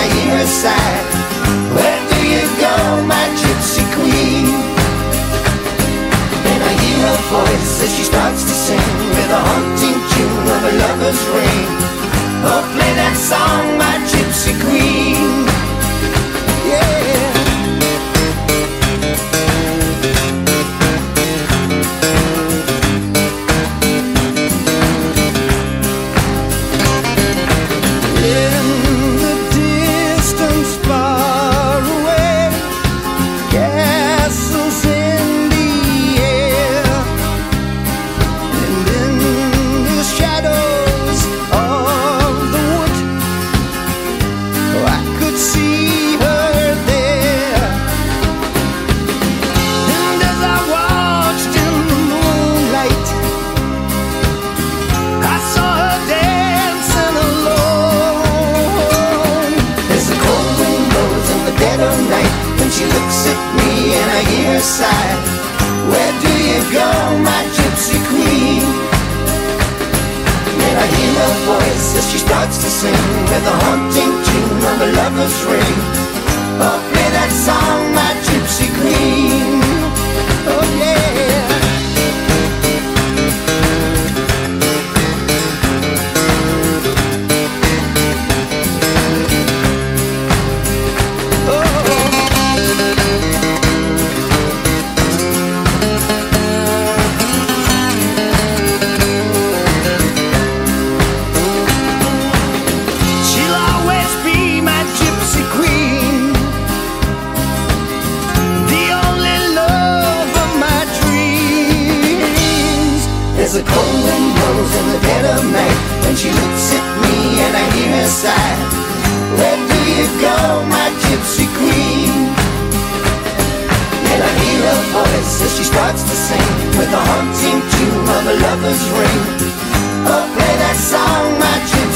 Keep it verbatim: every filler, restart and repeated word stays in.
hear her sigh. Where do you go, my gypsy queen? And I hear her voice as she starts to sing with a haunting tune of a lover's ring. Oh, play that song, my gypsy queen. Yeah. Side. Where do you go, my gypsy queen? And I hear her voice as she starts to sing with a haunting tune of a lover's ring. Oh, play that song, my gypsy queen. Oh yeah. There's a cold wind blows in the dead of night when she looks at me and I hear her sigh. Where do you go, my gypsy queen? And I hear her voice as she starts to sing with a haunting tune of a lover's ring. Oh, play that song, my gypsy